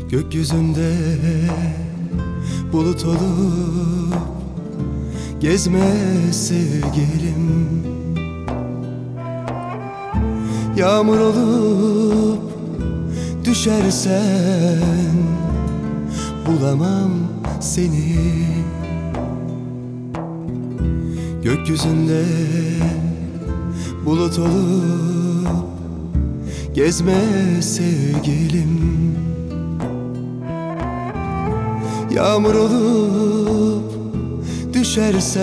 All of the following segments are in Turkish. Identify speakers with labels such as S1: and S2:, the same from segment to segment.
S1: Gökyüzünde bulut olup gezme sevgilim, yağmur olup düşersen bulamam seni. Gökyüzünde bulut olup gezme sevgilim, yağmur olup düşersen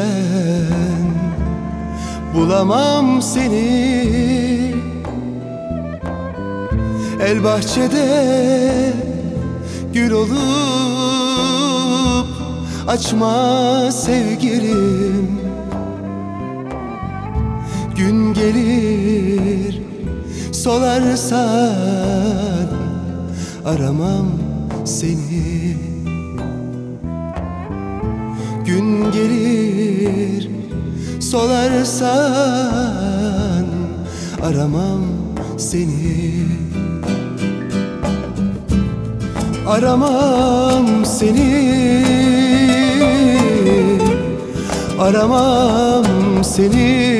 S1: bulamam seni. El bahçede gül olup açma sevgilim, gün gelir solarsan aramam seni. Gün gelir solarsan aramam seni. Aramam seni, aramam seni.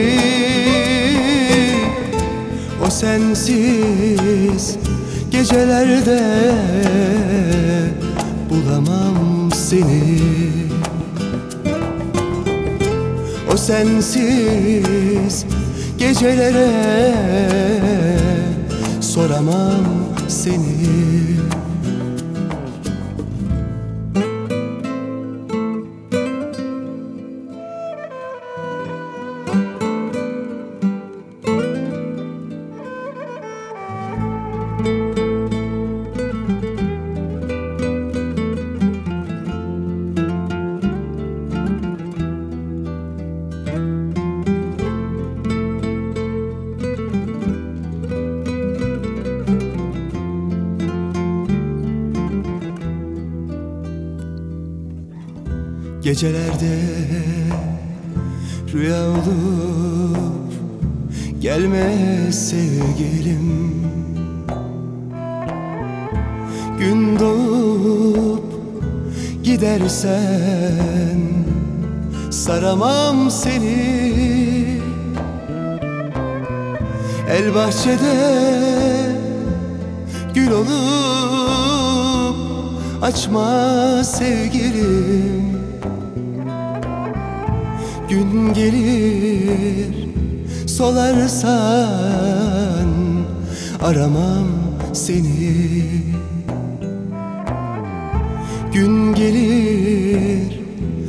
S1: O sensiz gecelerde bulamam seni. O sensiz gecelere soramam seni. Gecelerde rüya olup gelme sevgilim, gün doğup gidersen saramam seni. El bahçede gül olup açma sevgilim, gün gelir solarsan aramam seni. Gün gelir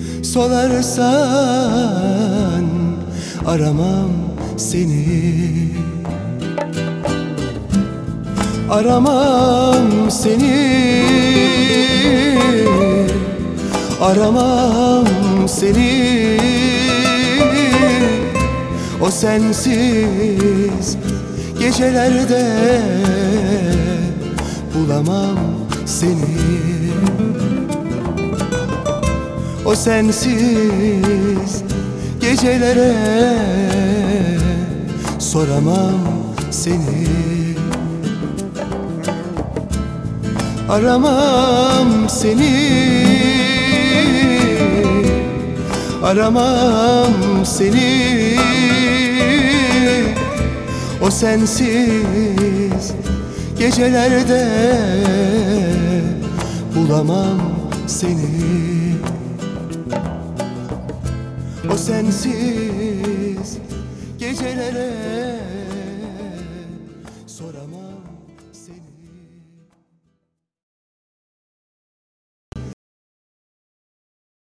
S1: solarsan aramam seni. Aramam seni, aramam seni. O sensiz gecelerde bulamam seni. O sensiz gecelere soramam seni. Aramam seni, aramam seni. O sensiz gecelerde bulamam seni. O sensiz gecelere